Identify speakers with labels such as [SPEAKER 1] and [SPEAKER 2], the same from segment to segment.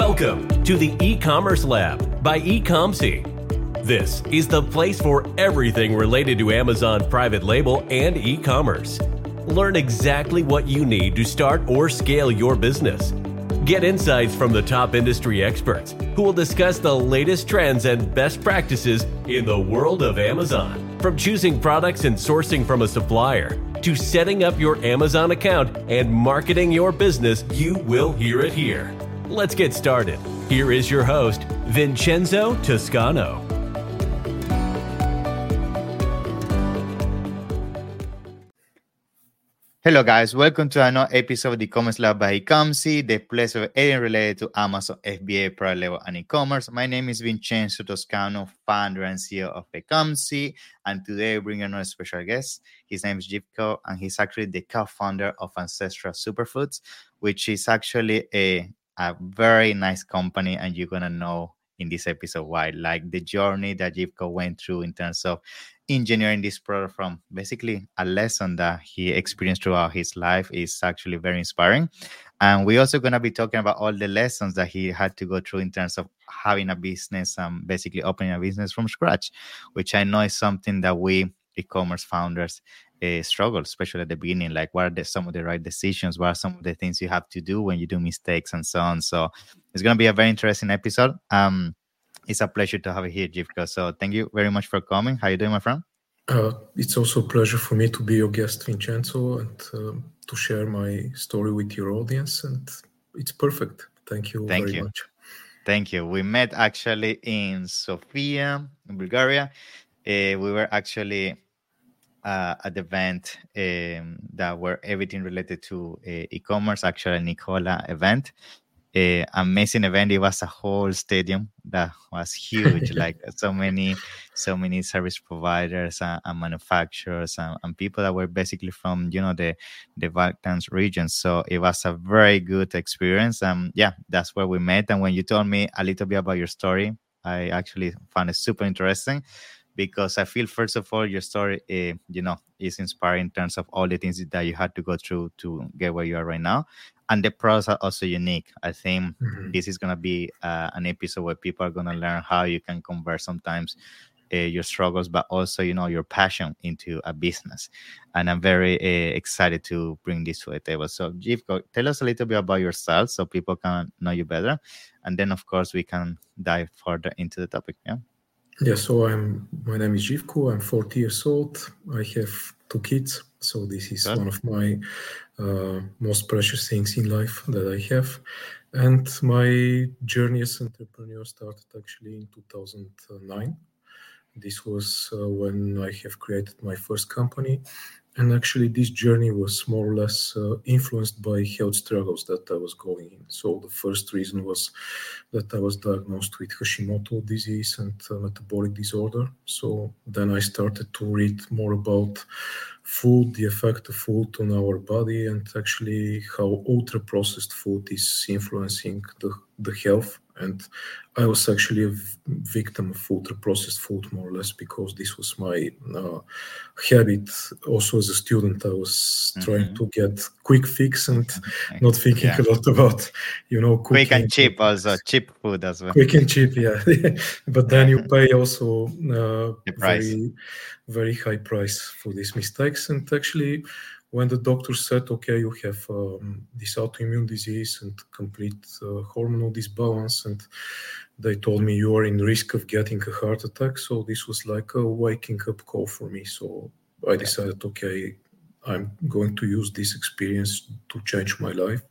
[SPEAKER 1] Welcome to the E-Commerce Lab by Ecomcy. This is the place for everything related to Amazon private label and e-commerce. Learn exactly what you need to start or scale your business. Get insights from the top industry experts who will discuss the latest trends and best practices in the world of Amazon. From choosing products and sourcing from a supplier to setting up your Amazon account and marketing your business, you will hear it here. Let's get started. Here is your host, Vincenzo Toscano.
[SPEAKER 2] Hello guys, welcome to another episode of the E-Commerce Lab by Ecomcy, the place of everything related to Amazon FBA, private label, and e-commerce. My name is Vincenzo Toscano, founder and CEO of Ecomcy, and today we bring another special guest. His name is Živko, and he's actually the co-founder of Ancestral Superfoods, which is actually a very nice company, and you're gonna know in this episode why. Like the journey that Živko went through in terms of engineering this product from basically a lesson that he experienced throughout his life is actually very inspiring. And we're also going to be talking about all the lessons that he had to go through in terms of having a business, basically opening a business from scratch, which I know is something that we e-commerce founders struggle, especially at the beginning. Like, what are some of the right decisions? What are some of the things you have to do when you do mistakes and so on? So it's going to be a very interesting episode. It's a pleasure to have you here, Živko. So thank you very much for coming. How are you doing, my friend?
[SPEAKER 3] It's also a pleasure for me to be your guest, Vincenzo, and to share my story with your audience. And it's perfect. Thank you very much.
[SPEAKER 2] Thank you. We met actually in Sofia, in Bulgaria. We were actually at the event that were everything related to e-commerce, actually a Nicola event. Amazing event. It was a whole stadium that was huge, like so many service providers and manufacturers and people that were basically from the Balkans region. So it was a very good experience. Yeah, that's where we met. And when you told me a little bit about your story, I actually found it super interesting, because I feel, first of all, your story is inspiring in terms of all the things that you had to go through to get where you are right now. And the products are also unique. I think this is going to be an episode where people are going to learn how you can convert sometimes your struggles, but also, your passion into a business. And I'm very excited to bring this to the table. So, Živko, tell us a little bit about yourself so people can know you better. And then, of course, we can dive further into the topic. Yeah.
[SPEAKER 3] Yeah, so my name is Živko. I'm 40 years old. I have 2 kids. So this is one of my most precious things in life that I have. And my journey as an entrepreneur started actually in 2009. This was when I have created my first company. And actually, this journey was more or less influenced by health struggles that I was going in. So the first reason was that I was diagnosed with Hashimoto disease and metabolic disorder. So then I started to read more about food, the effect of food on our body, and actually how ultra-processed food is influencing the health. And I was actually a victim of ultra-processed food, more or less, because this was my habit. Also, as a student, I was trying to get quick fix and not thinking a lot about, cooking.
[SPEAKER 2] Quick and cheap also, cheap food as well.
[SPEAKER 3] Quick and cheap, yeah. But then you pay also very, very high price for these mistakes. And actually, when the doctor said, okay, you have this autoimmune disease and complete hormonal disbalance, and they told me you are in risk of getting a heart attack. So this was like a waking up call for me. So I decided, okay, I'm going to use this experience to change my life.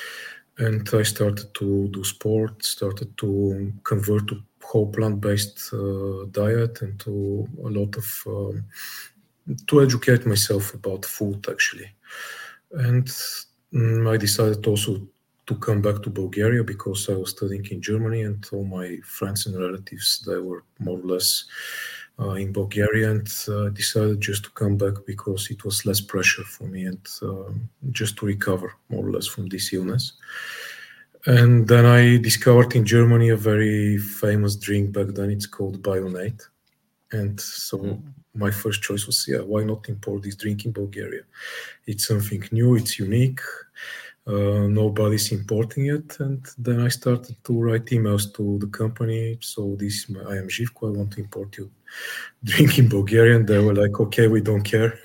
[SPEAKER 3] And I started to do sport, started to convert to whole plant-based diet, and to a lot of to educate myself about food, actually. And I decided also to come back to Bulgaria because I was studying in Germany, and all my friends and relatives, they were more or less in Bulgaria, and decided just to come back because it was less pressure for me and just to recover more or less from this illness. And then I discovered in Germany a very famous drink back then. It's called Bionate. And so my first choice was, why not import this drink in Bulgaria? It's something new, it's unique. Nobody's importing it. And then I started to write emails to the company. So I am Živko, I want to import you drink in Bulgarian. They were like, okay, we don't care.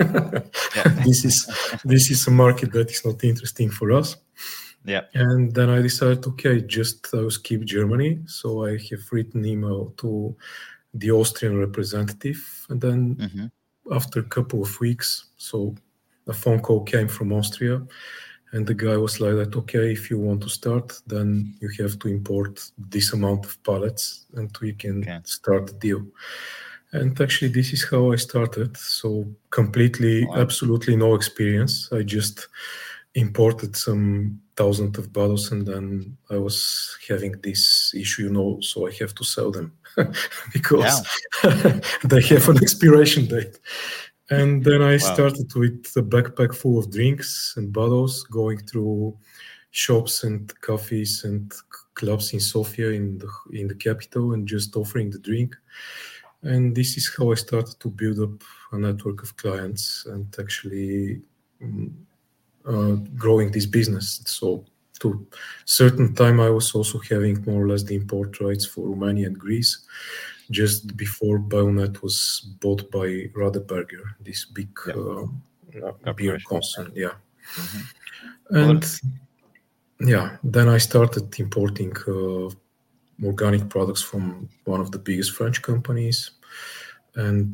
[SPEAKER 3] This is a market that is not interesting for us.
[SPEAKER 2] Yeah.
[SPEAKER 3] And then I decided, okay, just I'll skip Germany. So I have written email to the Austrian representative. And then after a couple of weeks, so a phone call came from Austria. And the guy was like that, okay, if you want to start, then you have to import this amount of pallets and we can start the deal. And actually, this is how I started. So completely, absolutely no experience. I just imported some thousands of bottles and then I was having this issue, so I have to sell them because they have an expiration date. And then I started with a backpack full of drinks and bottles, going through shops and cafes and clubs in Sofia, in the capital, and just offering the drink. And this is how I started to build up a network of clients and actually growing this business. So to certain time, I was also having more or less the import rights for Romania and Greece, just before Bionet was bought by Radeberger, this big beer concern. Yeah. And then I started importing organic products from one of the biggest French companies. And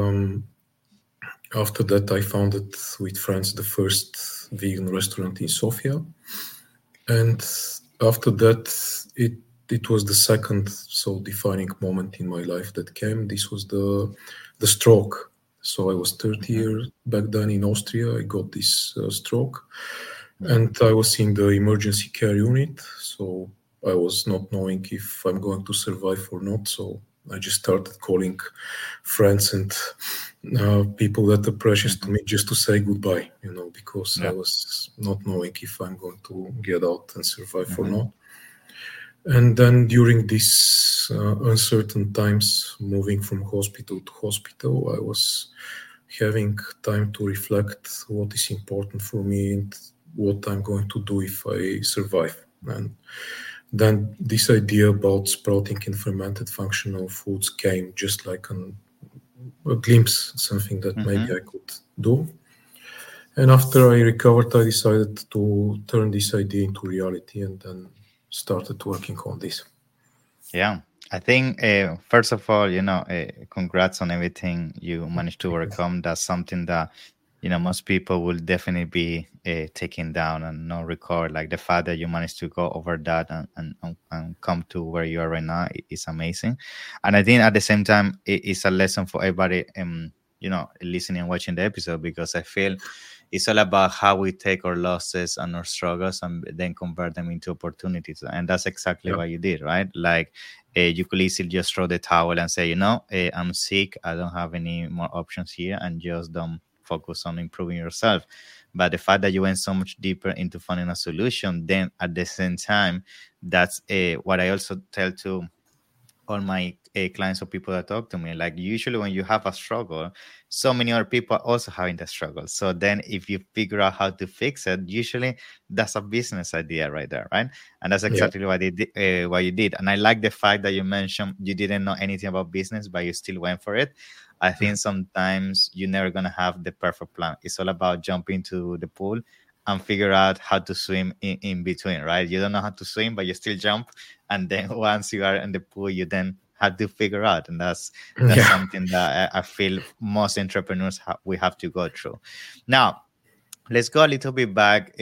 [SPEAKER 3] after that, I founded with friends the first vegan restaurant in Sofia. And after that, it was the second defining moment in my life that came. This was the stroke. So I was 30 years back then in Austria. I got this stroke and I was in the emergency care unit. So I was not knowing if I'm going to survive or not. So I just started calling friends and people that are precious to me just to say goodbye, because I was not knowing if I'm going to get out and survive or not. And then during these uncertain times, moving from hospital to hospital, I was having time to reflect what is important for me and what I'm going to do if I survive. And then this idea about sprouting and fermented functional foods came just like a glimpse, something that maybe I could do. And after I recovered, I decided to turn this idea into reality and then started working on this.
[SPEAKER 2] Yeah, I think first of all, congrats on everything you managed to overcome. That's something that most people will definitely be taking down and not record. Like the fact that you managed to go over that and come to where you are right now is amazing. And I think at the same time, it's a lesson for everybody, listening and watching the episode, because I feel it's all about how we take our losses and our struggles and then convert them into opportunities. And that's exactly what you did, right? Like you could easily just throw the towel and say, I'm sick, I don't have any more options here, and just don't focus on improving yourself. But the fact that you went so much deeper into finding a solution, then at the same time, that's what I also tell to all my clients or people that talk to me. Like usually when you have a struggle, so many other people are also having the struggle. So then if you figure out how to fix it, usually that's a business idea right there, right? And that's exactly what you did. And I like the fact that you mentioned you didn't know anything about business, but you still went for it. I think sometimes you're never going to have the perfect plan. It's all about jumping to the pool and figure out how to swim in between, right? You don't know how to swim, but you still jump. And then once you are in the pool, you then have to figure out. And that's something that I feel most entrepreneurs we have to go through. Now, let's go a little bit back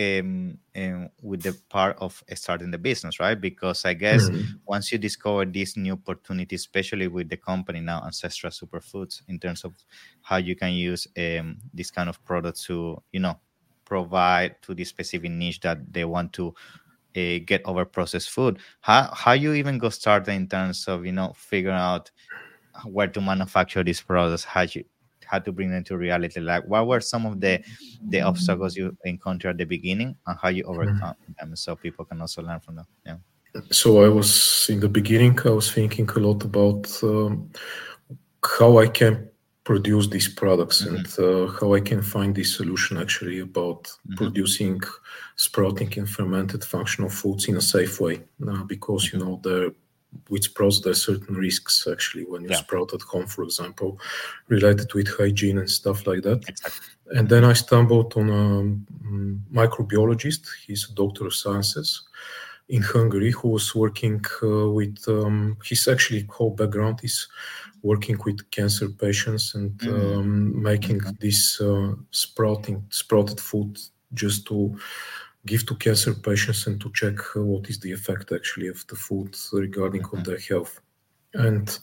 [SPEAKER 2] with the part of starting the business, right? Because I guess once you discover this new opportunity, especially with the company now, Ancestral Superfoods, in terms of how you can use this kind of product to, provide to the specific niche that they want to get over processed food. How you even go started in terms of, figuring out where to manufacture these products, how to bring them to reality? Like, what were some of the obstacles you encountered at the beginning and how you overcome them, so people can also learn from them? Yeah.
[SPEAKER 3] So in the beginning, I was thinking a lot about how I can produce these products and how I can find this solution actually about producing sprouting and fermented functional foods in a safe way, because with sprouts there are certain risks actually when you sprout at home, for example, related with hygiene and stuff like that.
[SPEAKER 2] Exactly.
[SPEAKER 3] And then I stumbled on a microbiologist. He's a doctor of sciences in Hungary who was working with his actually whole background is working with cancer patients and making this sprouted food just to give to cancer patients and to check what is the effect actually of the food regarding of their health. And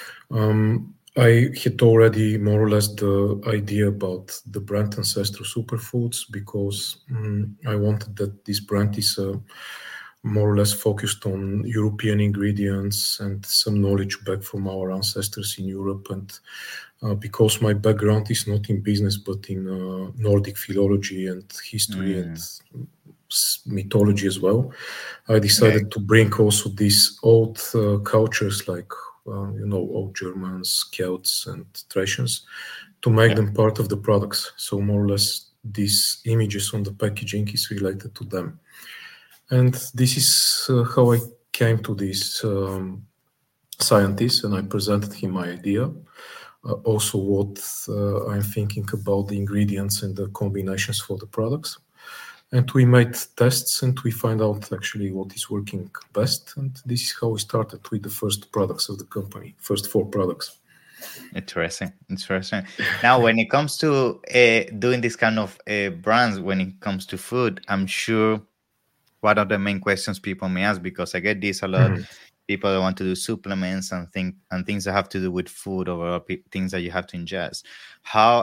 [SPEAKER 3] I had already more or less the idea about the brand Ancestral Superfoods because I wanted that this brand is more or less focused on European ingredients and some knowledge back from our ancestors in Europe. And because my background is not in business, but in Nordic philology and history and mythology as well, I decided to bring also these old cultures like, old Germans, Celts and Thracians to make them part of the products. So more or less these images on the packaging is related to them. And this is how I came to this scientist, and I presented him my idea. Also what I'm thinking about the ingredients and the combinations for the products. And we made tests and we find out actually what is working best. And this is how we started with the first products of the company, first 4 products.
[SPEAKER 2] Interesting. Now, when it comes to doing this kind of brands, when it comes to food, I'm sure one of the main questions people may ask, because I get this a lot, people that want to do supplements and things that have to do with food or things that you have to ingest. How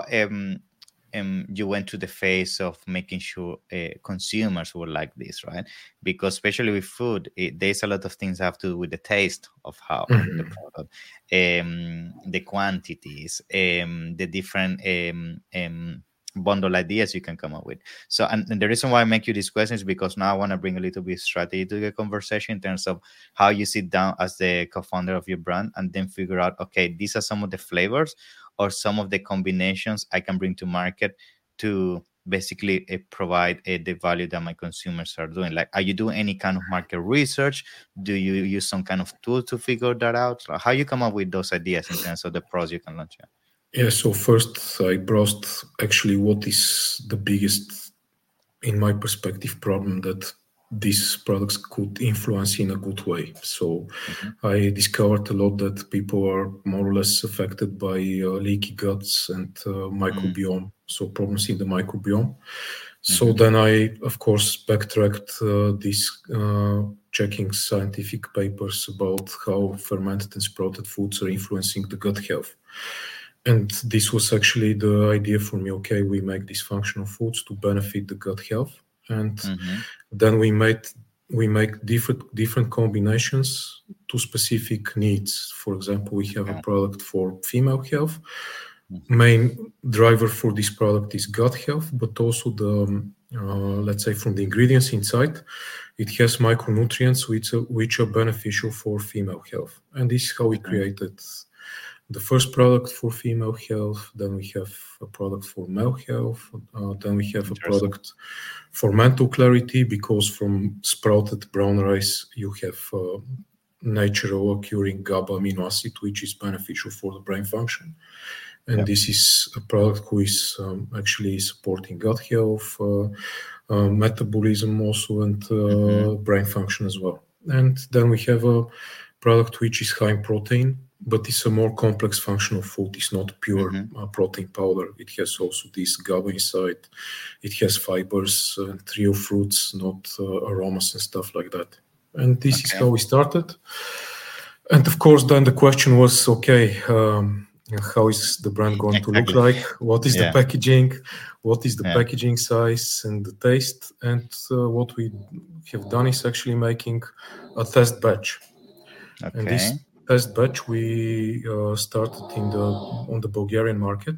[SPEAKER 2] you went to the phase of making sure consumers will like this, right? Because especially with food, there's a lot of things that have to do with the taste of how the product, the quantities, the different bundle ideas you can come up with. So, and the reason why I make you these questions is because now I want to bring a little bit of strategy to the conversation in terms of how you sit down as the co-founder of your brand and then figure out, okay, these are some of the flavors or some of the combinations I can bring to market to basically provide the value that my consumers are doing. Like, are you doing any kind of market research? Do you use some kind of tool to figure that out? How you come up with those ideas in terms of the pros you can launch?
[SPEAKER 3] Yeah, so first I browsed actually what is the biggest, in my perspective, problem that these products could influence in a good way. So I discovered a lot that people are more or less affected by leaky guts and microbiome, so problems in the microbiome. So then I, of course, backtracked this checking scientific papers about how fermented and sprouted foods are influencing the gut health. And this was actually the idea for me. Okay, we make these functional foods to benefit the gut health, and then we make different combinations to specific needs. For example, we have a product for female health. Main driver for this product is gut health, but also the let's say from the ingredients inside, it has micronutrients which are beneficial for female health. And this is how we created the first product for female health, then we have a product for male health, then we have a product for mental clarity, because from sprouted brown rice you have natural occurring GABA amino acid, which is beneficial for the brain function. And this is a product who is actually supporting gut health, metabolism also, and brain function as well. And then we have a product which is high in protein, but it's a more complex functional food. It's not pure protein powder. It has also this GABA inside. It has fibers and real fruits, not aromas and stuff like that. And this is how we started. And of course, then the question was, okay, how is the brand going to look like? What is the packaging? What is the packaging size and the taste? And what we have done is actually making a test batch. And this test batch we started on the Bulgarian market,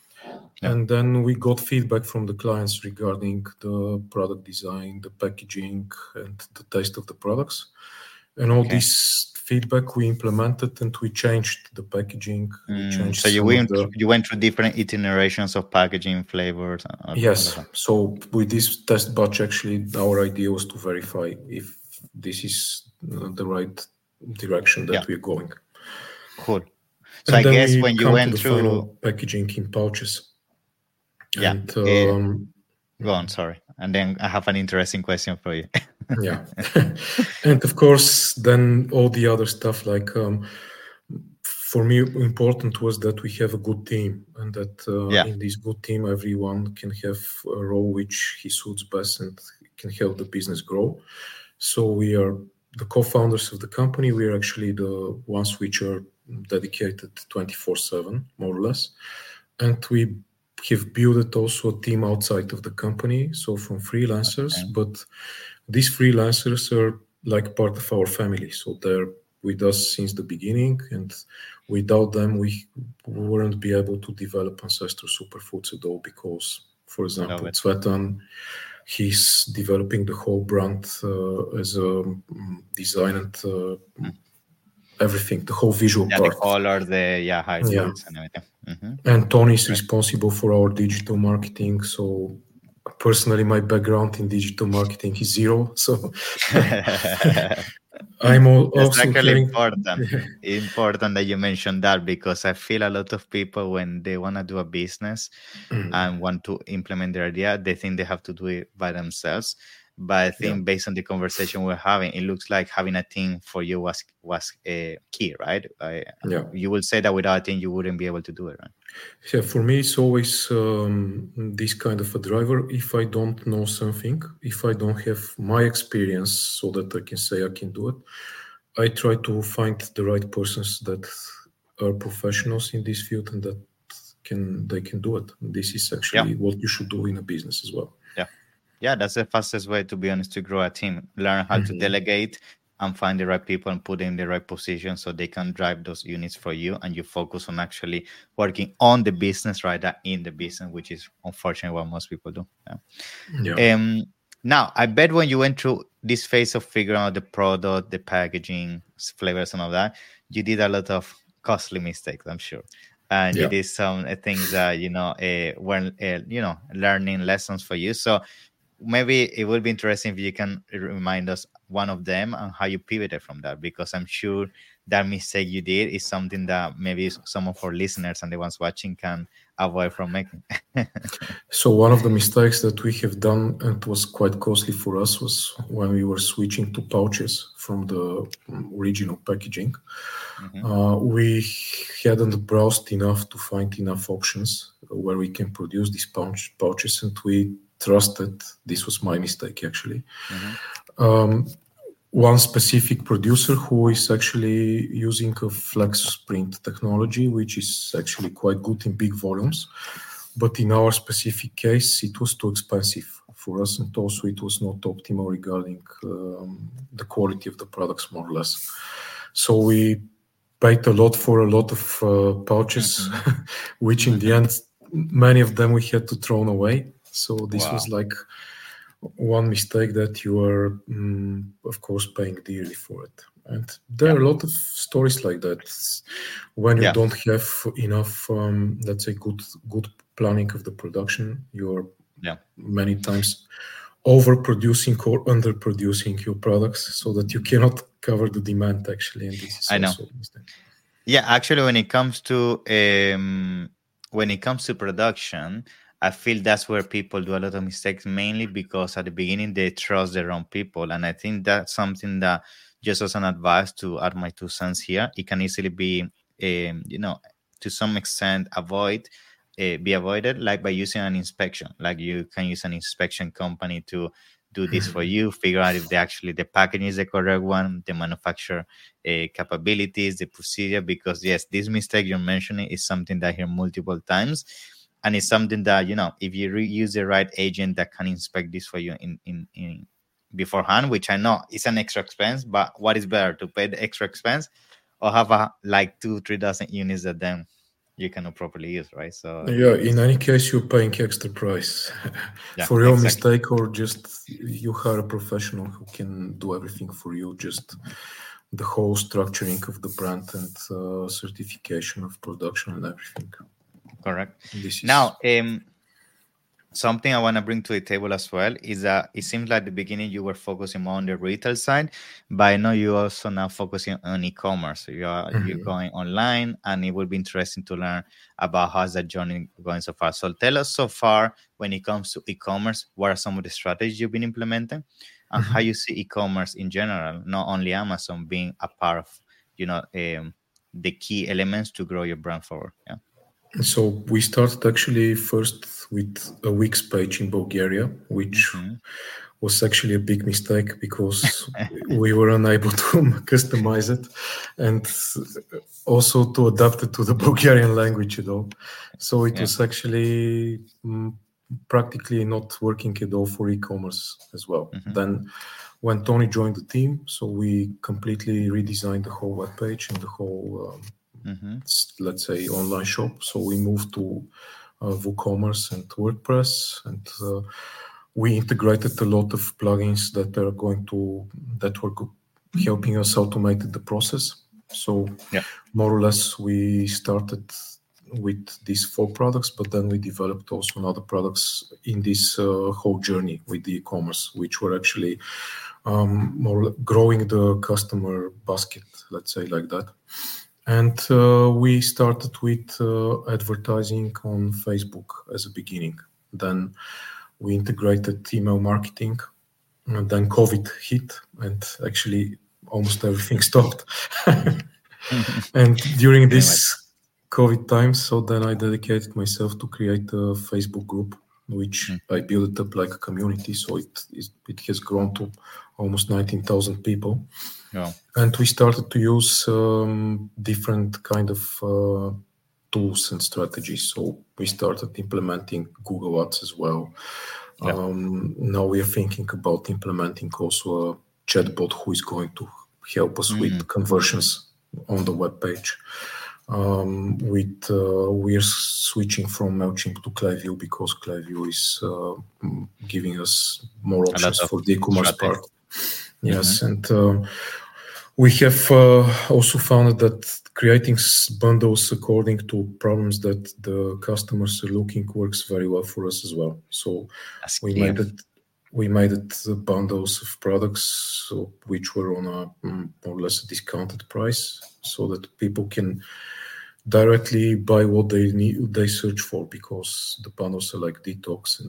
[SPEAKER 3] and then we got feedback from the clients regarding the product design, the packaging, and the taste of the products. And all this feedback, we implemented and we changed the packaging.
[SPEAKER 2] So you went through different iterations of packaging flavors.
[SPEAKER 3] Yes. So with this test batch, actually, our idea was to verify if this is the right direction that we're going.
[SPEAKER 2] Cool. So I guess when you went through
[SPEAKER 3] final packaging in pouches.
[SPEAKER 2] Yeah.
[SPEAKER 3] And,
[SPEAKER 2] go on, sorry. And then I have an interesting question for you.
[SPEAKER 3] Yeah. And of course, then all the other stuff, like for me, important was that we have a good team, and that in this good team, everyone can have a role which he suits best and can help the business grow. So we are the co-founders of the company. We are actually the ones which are dedicated 24/7, more or less. And we have built also a team outside of the company, so from freelancers, but these freelancers are like part of our family. So they're with us since the beginning, and without them, we wouldn't be able to develop Ancestor Superfoods at all, because, for example, Cvetan, he's developing the whole brand as a design and everything, the whole visual part.
[SPEAKER 2] The color, the highlights and everything.
[SPEAKER 3] And Tony is responsible for our digital marketing. So personally, my background in digital marketing is zero. So I'm also
[SPEAKER 2] actually important that you mentioned that, because I feel a lot of people, when they want to do a business and want to implement their idea, they think they have to do it by themselves. But I think based on the conversation we're having, it looks like having a team for you was key, right? You will say that without a team, you wouldn't be able to do it, right?
[SPEAKER 3] Yeah, for me, it's always this kind of a driver. If I don't know something, if I don't have my experience so that I can say I can do it, I try to find the right persons that are professionals in this field and that they can do it. This is actually what you should do in a business as well.
[SPEAKER 2] Yeah, that's the fastest way, to be honest, to grow a team. Learn how to delegate and find the right people and put in the right position so they can drive those units for you, and you focus on actually working on the business rather than in the business, which is unfortunately what most people do. Now, I bet when you went through this phase of figuring out the product, the packaging, flavors, and all that, you did a lot of costly mistakes, I'm sure. And you did some things that, were, learning lessons for you. So maybe it would be interesting if you can remind us one of them and how you pivoted from that, because I'm sure that mistake you did is something that maybe some of our listeners and the ones watching can avoid from making.
[SPEAKER 3] So one of the mistakes that we have done, and was quite costly for us, was when we were switching to pouches from the original packaging. We hadn't browsed enough to find enough options where we can produce these pouches, and we trusted, this was my mistake actually, one specific producer who is actually using a flex print technology, which is actually quite good in big volumes. But in our specific case, it was too expensive for us, and also it was not optimal regarding the quality of the products, more or less. So we paid a lot for a lot of pouches, which in the end, many of them we had to throw away. So this was like one mistake that you are, of course, paying dearly for it. And there are a lot of stories like that. When you don't have enough, let's say, good planning of the production, you're many times overproducing or underproducing your products so that you cannot cover the demand, actually. And this is also a mistake.
[SPEAKER 2] Yeah, actually, when it comes to production, I feel that's where people do a lot of mistakes, mainly because at the beginning they trust their own people. And I think that's something that, just as an advice to add my 2 cents here, it can easily be, to some extent be avoided, like by using an inspection. Like you can use an inspection company to do this for you, figure out if the packaging is the correct one, the manufacturer capabilities, the procedure, because yes, this mistake you're mentioning is something that I hear multiple times. And it's something that, if you use the right agent that can inspect this for you in beforehand, which I know is an extra expense, but what is better, to pay the extra expense or have 2-3 dozen units that then you cannot properly use, right? So
[SPEAKER 3] in any case, you're paying extra price for your mistake, or just you hire a professional who can do everything for you. Just the whole structuring of the brand and certification of production and everything.
[SPEAKER 2] Correct. Now, something I want to bring to the table as well is that it seems like at the beginning you were focusing more on the retail side, but I know you also now focusing on e-commerce. So you're going online, and it will be interesting to learn about how's that journey going so far. So tell us so far, when it comes to e-commerce, what are some of the strategies you've been implementing, and how you see e-commerce in general, not only Amazon, being a part of, the key elements to grow your brand forward. Yeah.
[SPEAKER 3] So we started actually first with a Wix page in Bulgaria, which was actually a big mistake because we were unable to customize it and also to adapt it to the Bulgarian language at all. So it was actually practically not working at all for e-commerce as well. Then when Tony joined the team, so we completely redesigned the whole web page and the whole let's say online shop. So we moved to WooCommerce and WordPress, and we integrated a lot of plugins that were helping us automate the process. So more or less we started with these 4 products, but then we developed also other products in this whole journey with the e-commerce, which were actually more growing the customer basket, let's say like that. And we started with advertising on Facebook as a beginning. Then we integrated email marketing, and then COVID hit, and actually almost everything stopped. And during this COVID time, so then I dedicated myself to create a Facebook group, which I built up like a community. So it has grown to almost 19,000 people. Yeah. And we started to use different kind of tools and strategies. So we started implementing Google Ads as well. Now we are thinking about implementing also a chatbot who is going to help us with conversions on the web page. We are switching from MailChimp to Klaviyo because Klaviyo is giving us more options for the e-commerce part. Yes, and we have also found that creating bundles according to problems that the customers are looking works very well for us as well. So we made it bundles of products which were on a more or less a discounted price, so that people can directly buy what they need, they search for, because the bundles are like detox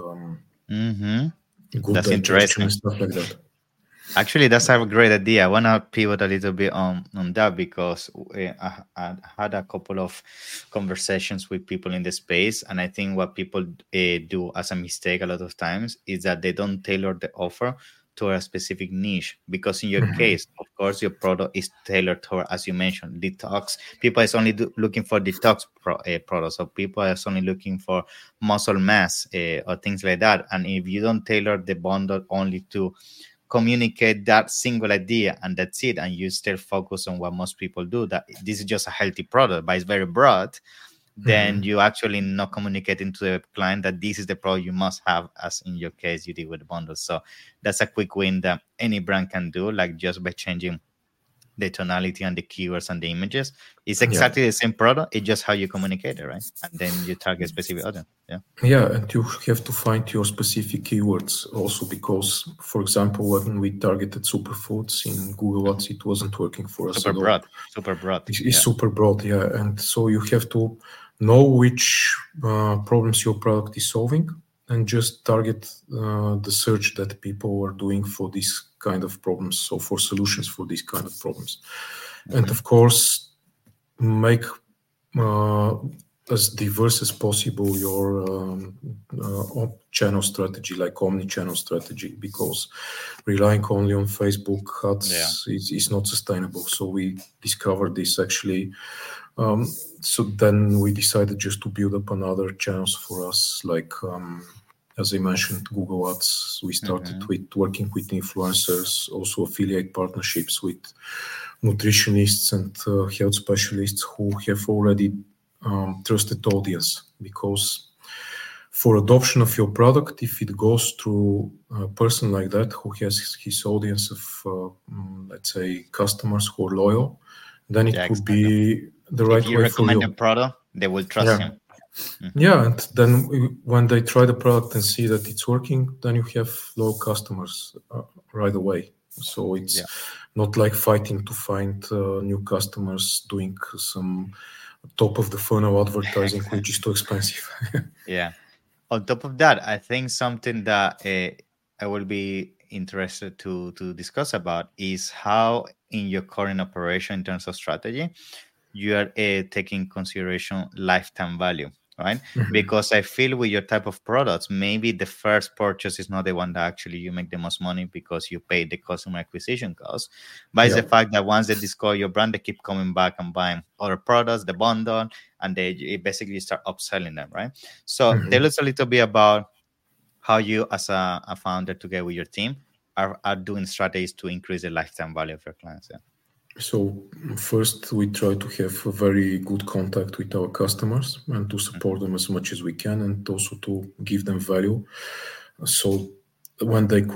[SPEAKER 3] and good digestion and stuff like that.
[SPEAKER 2] Actually, that's a great idea. I want to pivot a little bit on that, because I had a couple of conversations with people in the space, and I think what people do as a mistake a lot of times is that they don't tailor the offer to a specific niche. Because in your case, of course, your product is tailored toward, as you mentioned, detox. People is only looking for detox products, or people are only looking for muscle mass or things like that. And if you don't tailor the bundle only to communicate that single idea and that's it, and you still focus on what most people do, that this is just a healthy product but it's very broad, then you actually not communicating to the client that this is the product you must have, as in your case you did with the bundle. So that's a quick win that any brand can do, like just by changing the tonality and the keywords and the images. It's exactly the same product, it's just how you communicate it, right? And then you target specific audience.
[SPEAKER 3] Yeah, and you have to find your specific keywords also, because, for example, when we targeted superfoods in Google Ads, it wasn't working for us.
[SPEAKER 2] Super broad.
[SPEAKER 3] It's super broad, and so you have to know which problems your product is solving, and just target the search that people are doing for these kind of problems, so for solutions for these kind of problems. And of course, make as diverse as possible your channel strategy, like omni-channel strategy, because relying only on Facebook ads is not sustainable. So we discovered this actually. So then we decided just to build up another channels for us, like as I mentioned, Google Ads. We started with working with influencers, also affiliate partnerships with nutritionists and health specialists who have already trusted audience, because for adoption of your product, if it goes through a person like that who has his audience of let's let's say, customers who are loyal, then it could be the right way for you. If you
[SPEAKER 2] recommend a product, they will trust him.
[SPEAKER 3] Mm-hmm. Yeah, and then when they try the product and see that it's working, then you have loyal customers right away. So it's not like fighting to find new customers doing some top of the funnel advertising, which is too expensive.
[SPEAKER 2] Yeah. On top of that, I think something that I will be interested to discuss about is how in your current operation in terms of strategy, you are taking consideration lifetime value, right? Mm-hmm. Because I feel with your type of products, maybe the first purchase is not the one that actually you make the most money because you pay the customer acquisition cost, but it's the fact that once they discover your brand, they keep coming back and buying other products, the bundle, and they basically start upselling them, right? So tell us a little bit about how you as a founder together with your team are doing strategies to increase the lifetime value of your clients. Yeah.
[SPEAKER 3] So first, we try to have a very good contact with our customers and to support them as much as we can, and also to give them value. So when they have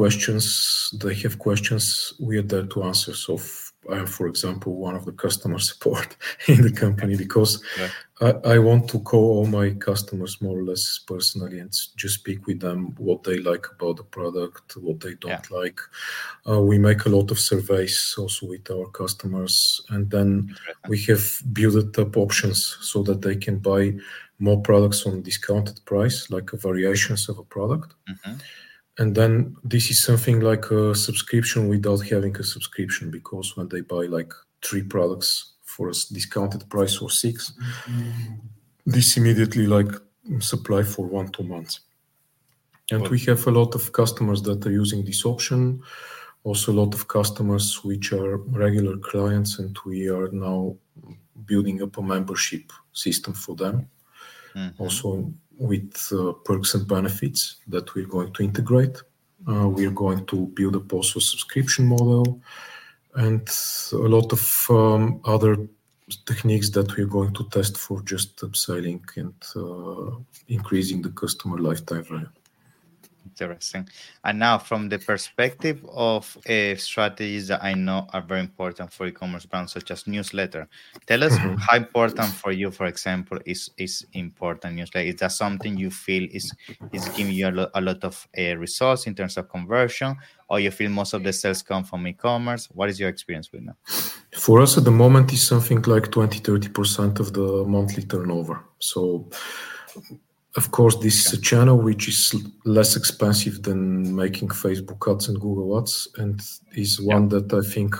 [SPEAKER 3] questions, we are there to answer. So I am, for example, one of the customer support in the company because I want to call all my customers more or less personally and just speak with them what they like about the product, what they don't like. We make a lot of surveys also with our customers, and then we have built up options so that they can buy more products on discounted price, like variations of a product. And then this is something like a subscription without having a subscription, because when they buy like 3 products for a discounted price or 6, this immediately like supply for 1-2 months. And we have a lot of customers that are using this option. Also a lot of customers which are regular clients, and we are now building up a membership system for them. Also with perks and benefits that we're going to integrate. We're going to build up also a subscription model and a lot of other techniques that we're going to test for just upselling and increasing the customer lifetime value.
[SPEAKER 2] Interesting. And now from the perspective of strategies that I know are very important for e-commerce brands, such as newsletter, tell us how important for you, for example, is important newsletter. Is that something you feel is giving you a lot of results in terms of conversion, or you feel most of the sales come from e-commerce? What is your experience with that?
[SPEAKER 3] For us at the moment, it's something like 20-30% of the monthly turnover. So of course, this is a channel which is less expensive than making Facebook ads and Google ads, and is one that I think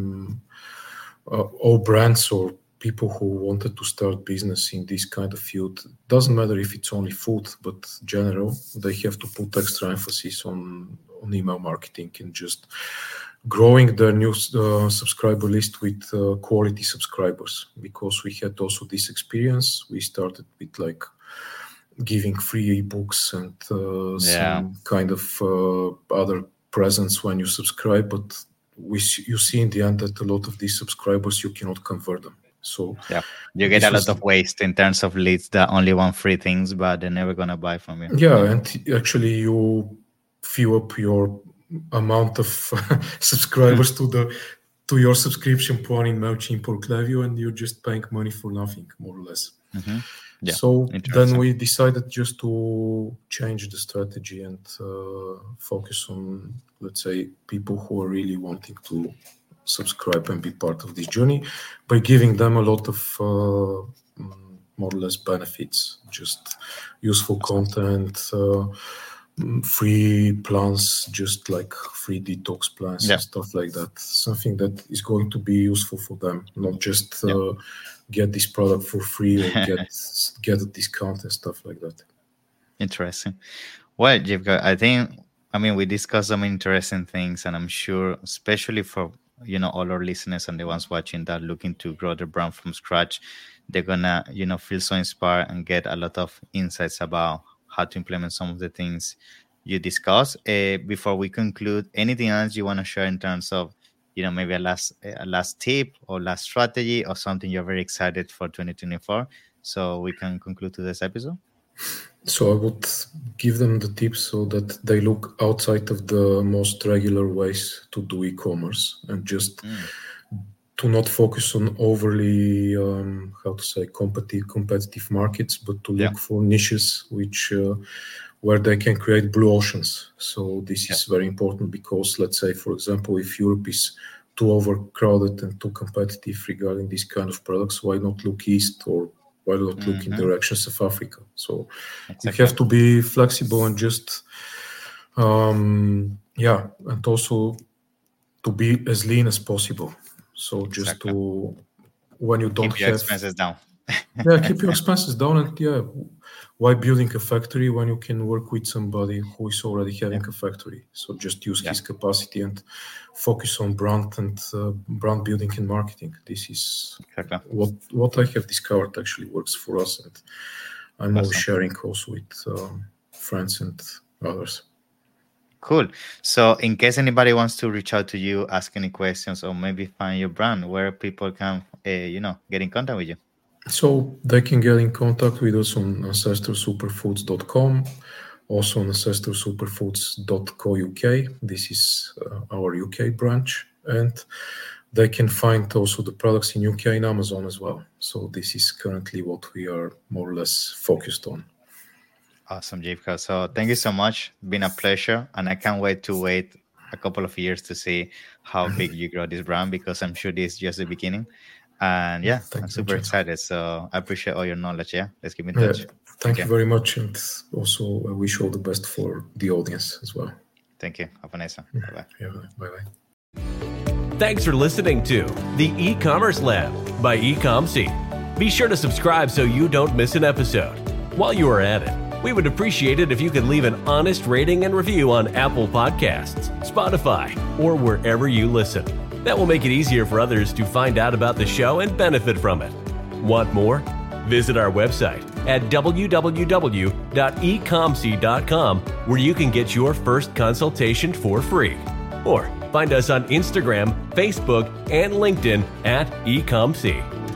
[SPEAKER 3] all brands or people who wanted to start business in this kind of field, doesn't matter if it's only food, but general, they have to put extra emphasis on email marketing and just growing their new subscriber list with quality subscribers. Because we had also this experience. We started with like giving free ebooks and some kind of other presents when you subscribe, but you see in the end that a lot of these subscribers you cannot convert them. So
[SPEAKER 2] you get a lot of waste in terms of leads that only want free things, but they're never gonna buy from you.
[SPEAKER 3] Yeah, and actually you fill up your amount of subscribers to your subscription plan in MailChimp or Klaviyo, and you're just paying money for nothing, more or less. So then we decided just to change the strategy and focus on, let's say, people who are really wanting to subscribe and be part of this journey by giving them a lot of more or less benefits, just useful content, free plans, just like free detox plans and stuff like that. Something that is going to be useful for them, not just get this product for free or get a discount and stuff like that.
[SPEAKER 2] Interesting. Well, Jivka, I mean, we discussed some interesting things, and I'm sure, especially for all our listeners and the ones watching that looking to grow their brand from scratch, they're gonna feel so inspired and get a lot of insights about how to implement some of the things you discussed. Before we conclude, anything else you want to share in terms of maybe a last tip or last strategy or something you're very excited for 2024, so we can conclude today's episode?
[SPEAKER 3] So I would give them the tips so that they look outside of the most regular ways to do e-commerce and just to not focus on overly, competitive markets, but to look for niches which where they can create blue oceans. So this is very important because, let's say, for example, if Europe is too overcrowded and too competitive regarding these kind of products, why not look east, or why not look in directions of Africa? So you have to be flexible and just, and also to be as lean as possible. So just to, when you don't
[SPEAKER 2] keep your expenses down.
[SPEAKER 3] Keep your expenses down, and why building a factory when you can work with somebody who is already having a factory? So just use his capacity and focus on brand and brand building and marketing. This is what I have discovered actually works for us, and I'm always sharing also with friends and others.
[SPEAKER 2] Cool. So in case anybody wants to reach out to you, ask any questions, or maybe find your brand, where people can get in contact with you?
[SPEAKER 3] So they can get in contact with us on ancestorsuperfoods.com, also on ancestorsuperfoods.co.uk. This is our UK branch, and they can find also the products in UK and Amazon as well. So this is currently what we are more or less focused on.
[SPEAKER 2] Awesome, Jivka. So thank you so much. It's been a pleasure, and I can't wait to wait a couple of years to see how big you grow this brand, because I'm sure this is just the beginning. And I'm super excited. So I appreciate all your knowledge. Let's keep in touch.
[SPEAKER 3] Thank you very much. And also I wish all the best for the audience as well.
[SPEAKER 2] Thank you. Have a nice one. Bye-bye.
[SPEAKER 3] Bye-bye.
[SPEAKER 1] Thanks for listening to the E-Commerce Lab by Ecomcy. Be sure to subscribe so you don't miss an episode. While you are at it, we would appreciate it if you could leave an honest rating and review on Apple Podcasts, Spotify, or wherever you listen. That will make it easier for others to find out about the show and benefit from it. Want more? Visit our website at www.ecomcy.com, where you can get your first consultation for free. Or find us on Instagram, Facebook, and LinkedIn at Ecomcy.